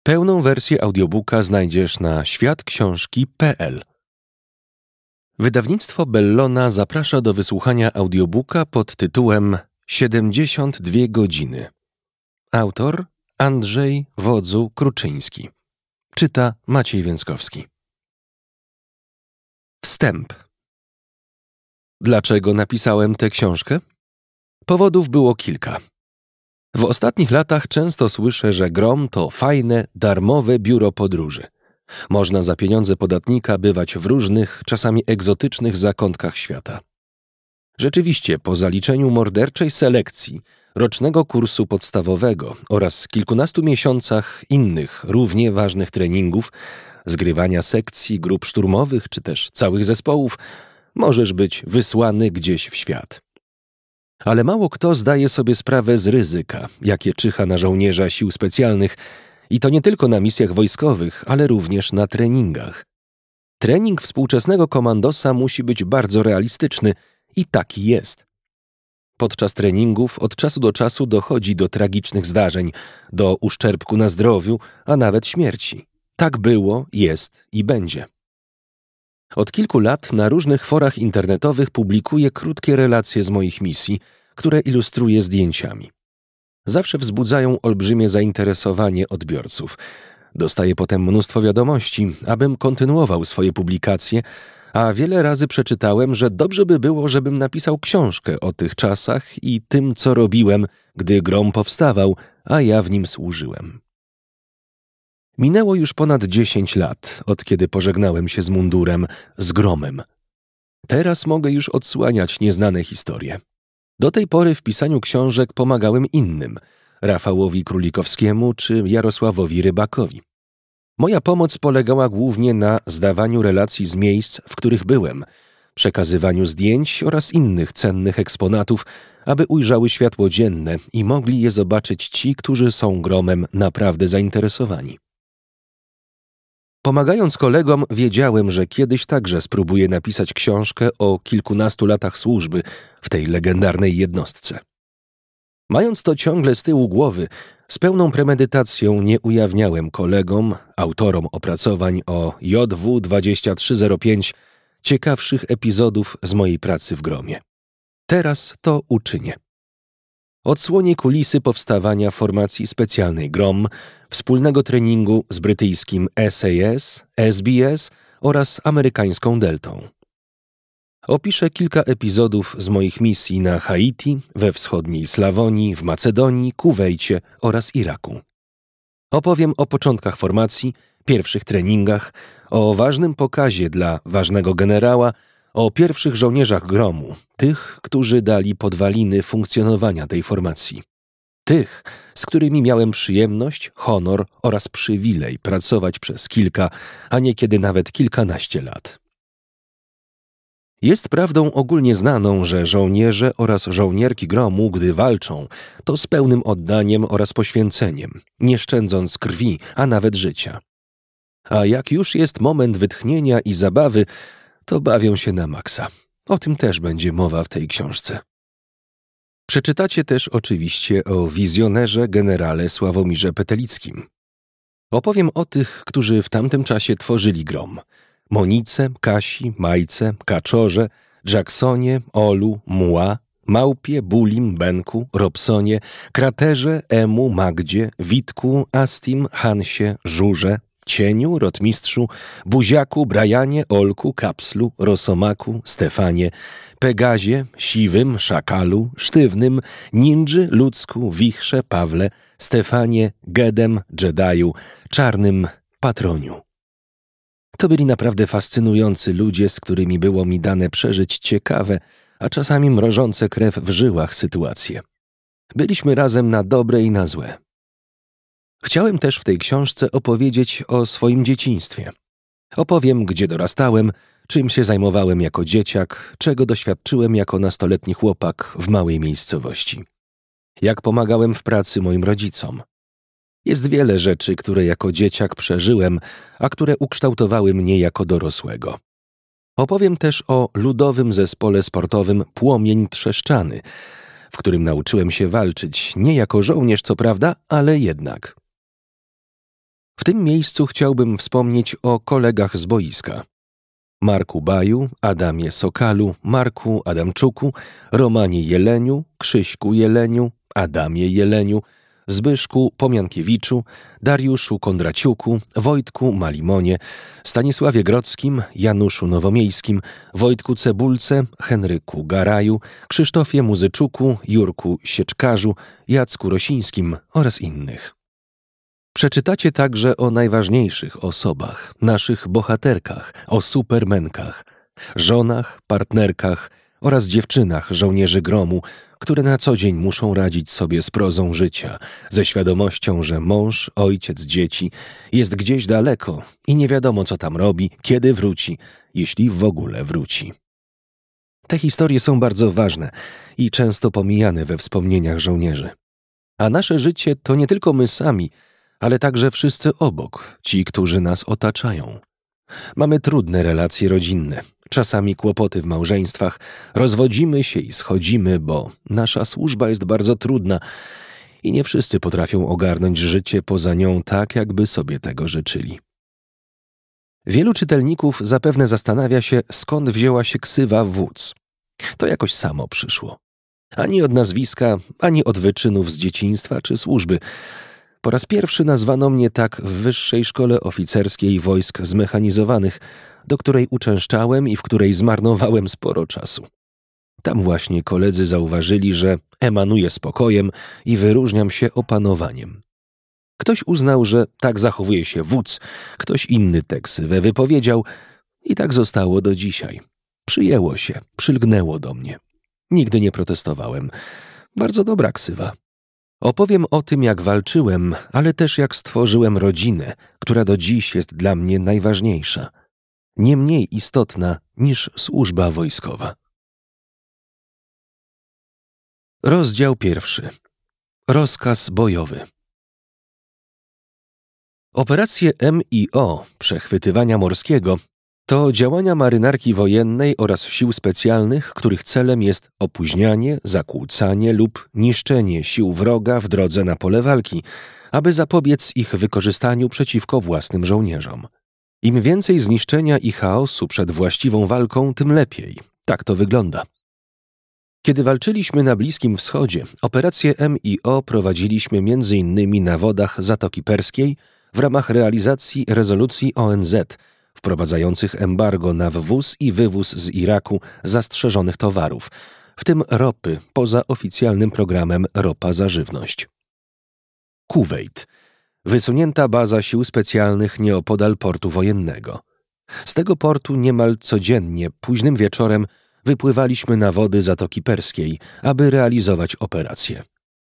Pełną wersję audiobooka znajdziesz na światksiążki.pl. Wydawnictwo Bellona zaprasza do wysłuchania audiobooka pod tytułem 72 godziny. Autor Andrzej Wodzu-Kruczyński. Czyta Maciej Więckowski. Wstęp. Dlaczego napisałem tę książkę? Powodów było kilka. W ostatnich latach często słyszę, że Grom to fajne, darmowe biuro podróży. Można za pieniądze podatnika bywać w różnych, czasami egzotycznych zakątkach świata. Rzeczywiście, po zaliczeniu morderczej selekcji, rocznego kursu podstawowego oraz kilkunastu miesiącach innych, równie ważnych treningów, zgrywania sekcji, grup szturmowych czy też całych zespołów, możesz być wysłany gdzieś w świat. Ale mało kto zdaje sobie sprawę z ryzyka, jakie czyha na żołnierza sił specjalnych i to nie tylko na misjach wojskowych, ale również na treningach. Trening współczesnego komandosa musi być bardzo realistyczny i taki jest. Podczas treningów od czasu do czasu dochodzi do tragicznych zdarzeń, do uszczerbku na zdrowiu, a nawet śmierci. Tak było, jest i będzie. Od kilku lat na różnych forach internetowych publikuję krótkie relacje z moich misji, które ilustruję zdjęciami. Zawsze wzbudzają olbrzymie zainteresowanie odbiorców. Dostaję potem mnóstwo wiadomości, abym kontynuował swoje publikacje, a wiele razy przeczytałem, że dobrze by było, żebym napisał książkę o tych czasach i tym, co robiłem, gdy Grom powstawał, a ja w nim służyłem. Minęło już ponad 10 lat, od kiedy pożegnałem się z mundurem, z Gromem. Teraz mogę już odsłaniać nieznane historie. Do tej pory w pisaniu książek pomagałem innym, Rafałowi Królikowskiemu czy Jarosławowi Rybakowi. Moja pomoc polegała głównie na zdawaniu relacji z miejsc, w których byłem, przekazywaniu zdjęć oraz innych cennych eksponatów, aby ujrzały światło dzienne i mogli je zobaczyć ci, którzy są Gromem naprawdę zainteresowani. Pomagając kolegom, wiedziałem, że kiedyś także spróbuję napisać książkę o kilkunastu latach służby w tej legendarnej jednostce. Mając to ciągle z tyłu głowy, z pełną premedytacją nie ujawniałem kolegom, autorom opracowań o JW 2305, ciekawszych epizodów z mojej pracy w Gromie. Teraz to uczynię. Odsłonię kulisy powstawania formacji specjalnej Grom, wspólnego treningu z brytyjskim SAS, SBS oraz amerykańską Deltą. Opiszę kilka epizodów z moich misji na Haiti, we wschodniej Slawonii, w Macedonii, Kuwejcie oraz Iraku. Opowiem o początkach formacji, pierwszych treningach, o ważnym pokazie dla ważnego generała, o pierwszych żołnierzach Gromu, tych, którzy dali podwaliny funkcjonowania tej formacji. Tych, z którymi miałem przyjemność, honor oraz przywilej pracować przez kilka, a niekiedy nawet kilkanaście lat. Jest prawdą ogólnie znaną, że żołnierze oraz żołnierki Gromu, gdy walczą, to z pełnym oddaniem oraz poświęceniem, nie szczędząc krwi, a nawet życia. A jak już jest moment wytchnienia i zabawy, to bawią się na maksa. O tym też będzie mowa w tej książce. Przeczytacie też oczywiście o wizjonerze generale Sławomirze Petelickim. Opowiem o tych, którzy w tamtym czasie tworzyli Grom. Monice, Kasi, Majce, Kaczorze, Jacksonie, Olu, Muła, Małpie, Bulim, Benku, Robsonie, Kraterze, Emu, Magdzie, Witku, Astim, Hansie, Żurze, Cieniu, Rotmistrzu, Buziaku, Brajanie, Olku, Kapslu, Rosomaku, Stefanie, Pegazie, Siwym, Szakalu, Sztywnym, Nindży, Ludzku, Wichrze, Pawle, Stefanie, Gedem, Dżedaju, Czarnym, Patroniu. To byli naprawdę fascynujący ludzie, z którymi było mi dane przeżyć ciekawe, a czasami mrożące krew w żyłach sytuacje. Byliśmy razem na dobre i na złe. Chciałem też w tej książce opowiedzieć o swoim dzieciństwie. Opowiem, gdzie dorastałem, czym się zajmowałem jako dzieciak, czego doświadczyłem jako nastoletni chłopak w małej miejscowości. Jak pomagałem w pracy moim rodzicom. Jest wiele rzeczy, które jako dzieciak przeżyłem, a które ukształtowały mnie jako dorosłego. Opowiem też o ludowym zespole sportowym Płomień Trzeszczany, w którym nauczyłem się walczyć, nie jako żołnierz co prawda, ale jednak. W tym miejscu chciałbym wspomnieć o kolegach z boiska. Marku Baju, Adamie Sokalu, Marku Adamczuku, Romanie Jeleniu, Krzyśku Jeleniu, Adamie Jeleniu, Zbyszku Pomiankiewiczu, Dariuszu Kondraciuku, Wojtku Malimonie, Stanisławie Grodzkim, Januszu Nowomiejskim, Wojtku Cebulce, Henryku Garaju, Krzysztofie Muzyczuku, Jurku Sieczkarzu, Jacku Rosińskim oraz innych. Przeczytacie także o najważniejszych osobach, naszych bohaterkach, o supermenkach, żonach, partnerkach oraz dziewczynach żołnierzy gromu, które na co dzień muszą radzić sobie z prozą życia, ze świadomością, że mąż, ojciec, dzieci jest gdzieś daleko i nie wiadomo, co tam robi, kiedy wróci, jeśli w ogóle wróci. Te historie są bardzo ważne i często pomijane we wspomnieniach żołnierzy. A nasze życie to nie tylko my sami, ale także wszyscy obok, ci, którzy nas otaczają. Mamy trudne relacje rodzinne, czasami kłopoty w małżeństwach, rozwodzimy się i schodzimy, bo nasza służba jest bardzo trudna i nie wszyscy potrafią ogarnąć życie poza nią tak, jakby sobie tego życzyli. Wielu czytelników zapewne zastanawia się, skąd wzięła się ksywa wódz. To jakoś samo przyszło. Ani od nazwiska, ani od wyczynów z dzieciństwa czy służby. Po raz pierwszy nazwano mnie tak w Wyższej Szkole Oficerskiej Wojsk Zmechanizowanych, do której uczęszczałem i w której zmarnowałem sporo czasu. Tam właśnie koledzy zauważyli, że emanuję spokojem i wyróżniam się opanowaniem. Ktoś uznał, że tak zachowuje się wódz, ktoś inny tę ksywę wypowiedział i tak zostało do dzisiaj. Przyjęło się, przylgnęło do mnie. Nigdy nie protestowałem. Bardzo dobra ksywa. Opowiem o tym, jak walczyłem, ale też jak stworzyłem rodzinę, która do dziś jest dla mnie najważniejsza. Nie mniej istotna niż służba wojskowa. Rozdział 1. Rozkaz bojowy. Operacje MIO, przechwytywania morskiego, to działania marynarki wojennej oraz sił specjalnych, których celem jest opóźnianie, zakłócanie lub niszczenie sił wroga w drodze na pole walki, aby zapobiec ich wykorzystaniu przeciwko własnym żołnierzom. Im więcej zniszczenia i chaosu przed właściwą walką, tym lepiej. Tak to wygląda. Kiedy walczyliśmy na Bliskim Wschodzie, operację MIO prowadziliśmy m.in. na wodach Zatoki Perskiej w ramach realizacji rezolucji ONZ wprowadzających embargo na wwóz i wywóz z Iraku zastrzeżonych towarów, w tym ropy, poza oficjalnym programem Ropa za żywność. Kuwejt. Wysunięta baza sił specjalnych nieopodal portu wojennego. Z tego portu niemal codziennie, późnym wieczorem, wypływaliśmy na wody Zatoki Perskiej, aby realizować operacje.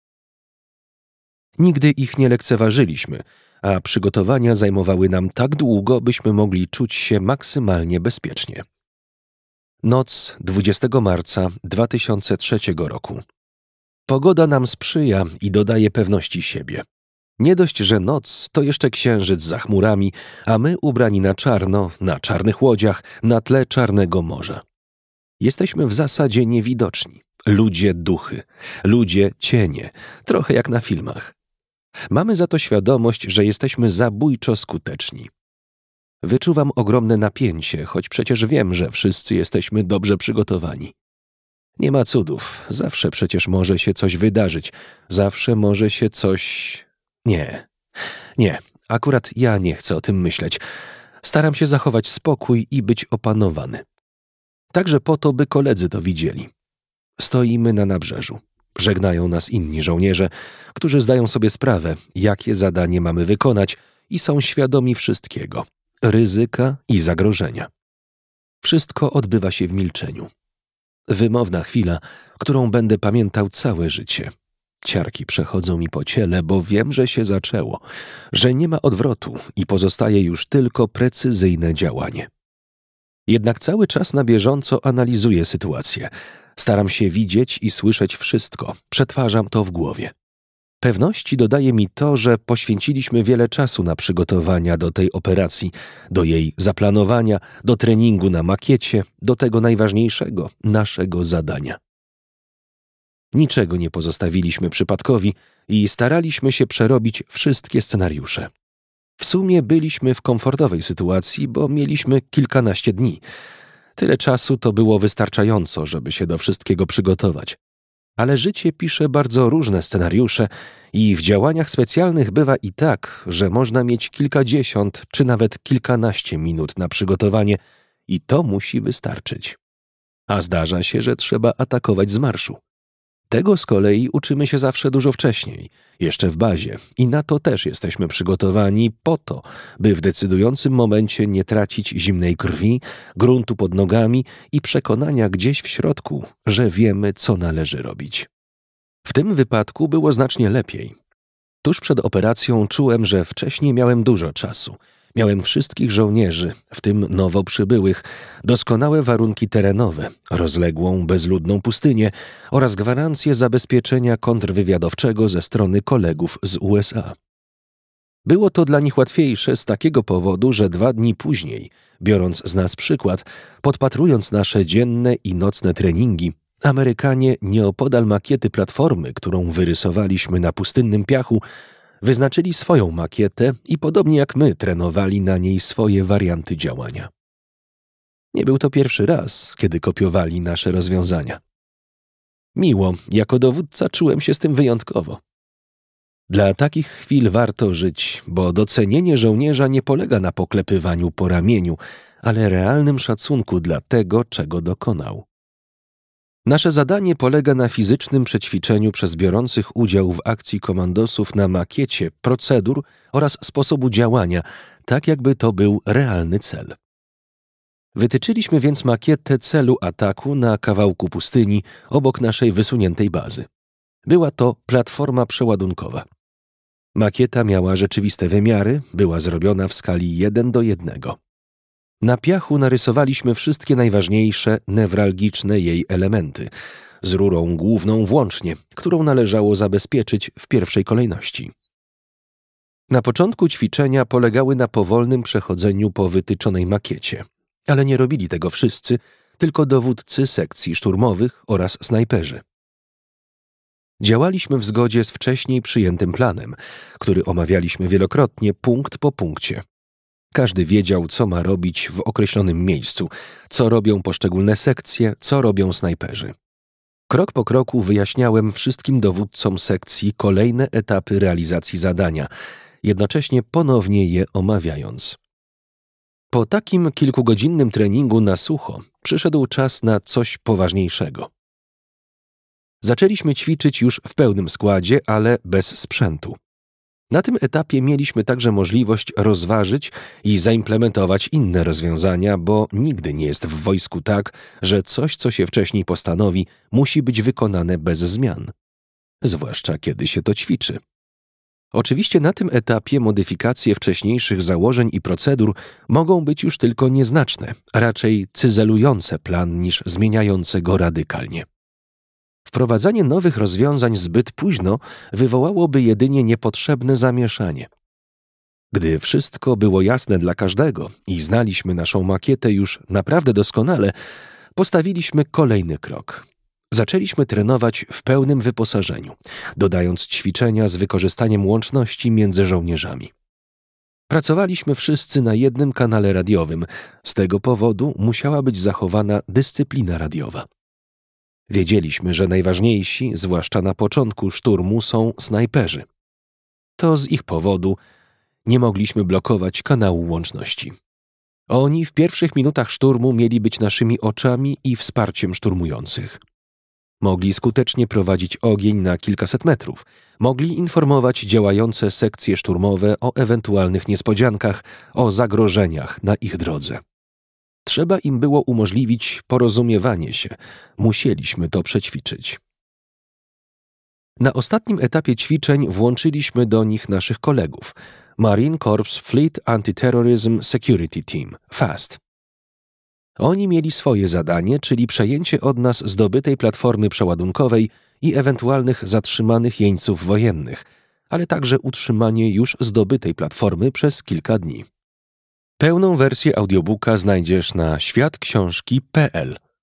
Nigdy ich nie lekceważyliśmy, a przygotowania zajmowały nam tak długo, byśmy mogli czuć się maksymalnie bezpiecznie. Noc 20 marca 2003 roku. Pogoda nam sprzyja i dodaje pewności siebie. Nie dość, że noc, to jeszcze księżyc za chmurami, a my ubrani na czarno, na czarnych łodziach, na tle czarnego morza. Jesteśmy w zasadzie niewidoczni. Ludzie duchy, ludzie cienie, trochę jak na filmach. Mamy za to świadomość, że jesteśmy zabójczo skuteczni. Wyczuwam ogromne napięcie, choć przecież wiem, że wszyscy jesteśmy dobrze przygotowani. Nie ma cudów, zawsze przecież może się coś wydarzyć, zawsze może się coś... Nie, akurat ja nie chcę o tym myśleć. Staram się zachować spokój i być opanowany. Także po to, by koledzy to widzieli. Stoimy na nabrzeżu. Żegnają nas inni żołnierze, którzy zdają sobie sprawę, jakie zadanie mamy wykonać i są świadomi wszystkiego, ryzyka i zagrożenia. Wszystko odbywa się w milczeniu. Wymowna chwila, którą będę pamiętał całe życie. Ciarki przechodzą mi po ciele, bo wiem, że się zaczęło, że nie ma odwrotu i pozostaje już tylko precyzyjne działanie. Jednak cały czas na bieżąco analizuję sytuację. Staram się widzieć i słyszeć wszystko, przetwarzam to w głowie. Pewności dodaje mi to, że poświęciliśmy wiele czasu na przygotowania do tej operacji, do jej zaplanowania, do treningu na makiecie, do tego najważniejszego, naszego zadania. Niczego nie pozostawiliśmy przypadkowi i staraliśmy się przerobić wszystkie scenariusze. W sumie byliśmy w komfortowej sytuacji, bo mieliśmy kilkanaście dni. Tyle czasu to było wystarczająco, żeby się do wszystkiego przygotować. Ale życie pisze bardzo różne scenariusze i w działaniach specjalnych bywa i tak, że można mieć kilkadziesiąt czy nawet kilkanaście minut na przygotowanie i to musi wystarczyć. A zdarza się, że trzeba atakować z marszu. Tego z kolei uczymy się zawsze dużo wcześniej, jeszcze w bazie i na to też jesteśmy przygotowani po to, by w decydującym momencie nie tracić zimnej krwi, gruntu pod nogami i przekonania gdzieś w środku, że wiemy, co należy robić. W tym wypadku było znacznie lepiej. Tuż przed operacją czułem, że wcześniej miałem dużo czasu. Miałem wszystkich żołnierzy, w tym nowo przybyłych, doskonałe warunki terenowe, rozległą, bezludną pustynię oraz gwarancję zabezpieczenia kontrwywiadowczego ze strony kolegów z USA. Było to dla nich łatwiejsze z takiego powodu, że 2 dni później, biorąc z nas przykład, podpatrując nasze dzienne i nocne treningi, Amerykanie nieopodal makiety platformy, którą wyrysowaliśmy na pustynnym piachu, wyznaczyli swoją makietę i podobnie jak my trenowali na niej swoje warianty działania. Nie był to pierwszy raz, kiedy kopiowali nasze rozwiązania. Miło, jako dowódca czułem się z tym wyjątkowo. Dla takich chwil warto żyć, bo docenienie żołnierza nie polega na poklepywaniu po ramieniu, ale realnym szacunku dla tego, czego dokonał. Nasze zadanie polega na fizycznym przećwiczeniu przez biorących udział w akcji komandosów na makiecie procedur oraz sposobu działania, tak jakby to był realny cel. Wytyczyliśmy więc makietę celu ataku na kawałku pustyni obok naszej wysuniętej bazy. Była to platforma przeładunkowa. Makieta miała rzeczywiste wymiary, była zrobiona w skali 1:1. Na piachu narysowaliśmy wszystkie najważniejsze, newralgiczne jej elementy, z rurą główną włącznie, którą należało zabezpieczyć w pierwszej kolejności. Na początku ćwiczenia polegały na powolnym przechodzeniu po wytyczonej makiecie, ale nie robili tego wszyscy, tylko dowódcy sekcji szturmowych oraz snajperzy. Działaliśmy w zgodzie z wcześniej przyjętym planem, który omawialiśmy wielokrotnie punkt po punkcie. Każdy wiedział, co ma robić w określonym miejscu, co robią poszczególne sekcje, co robią snajperzy. Krok po kroku wyjaśniałem wszystkim dowódcom sekcji kolejne etapy realizacji zadania, jednocześnie ponownie je omawiając. Po takim kilkugodzinnym treningu na sucho przyszedł czas na coś poważniejszego. Zaczęliśmy ćwiczyć już w pełnym składzie, ale bez sprzętu. Na tym etapie mieliśmy także możliwość rozważyć i zaimplementować inne rozwiązania, bo nigdy nie jest w wojsku tak, że coś, co się wcześniej postanowi, musi być wykonane bez zmian. Zwłaszcza kiedy się to ćwiczy. Oczywiście na tym etapie modyfikacje wcześniejszych założeń i procedur mogą być już tylko nieznaczne, raczej cyzelujące plan niż zmieniające go radykalnie. Wprowadzanie nowych rozwiązań zbyt późno wywołałoby jedynie niepotrzebne zamieszanie. Gdy wszystko było jasne dla każdego i znaliśmy naszą makietę już naprawdę doskonale, postawiliśmy kolejny krok. Zaczęliśmy trenować w pełnym wyposażeniu, dodając ćwiczenia z wykorzystaniem łączności między żołnierzami. Pracowaliśmy wszyscy na jednym kanale radiowym, z tego powodu musiała być zachowana dyscyplina radiowa. Wiedzieliśmy, że najważniejsi, zwłaszcza na początku szturmu, są snajperzy. To z ich powodu nie mogliśmy blokować kanału łączności. Oni w pierwszych minutach szturmu mieli być naszymi oczami i wsparciem szturmujących. Mogli skutecznie prowadzić ogień na kilkaset metrów. Mogli informować działające sekcje szturmowe o ewentualnych niespodziankach, o zagrożeniach na ich drodze. Trzeba im było umożliwić porozumiewanie się. Musieliśmy to przećwiczyć. Na ostatnim etapie ćwiczeń włączyliśmy do nich naszych kolegów Marine Corps Fleet Anti-Terrorism Security Team, FAST. Oni mieli swoje zadanie, czyli przejęcie od nas zdobytej platformy przeładunkowej i ewentualnych zatrzymanych jeńców wojennych, ale także utrzymanie już zdobytej platformy przez kilka dni. Pełną wersję audiobooka znajdziesz na światksiążki.pl.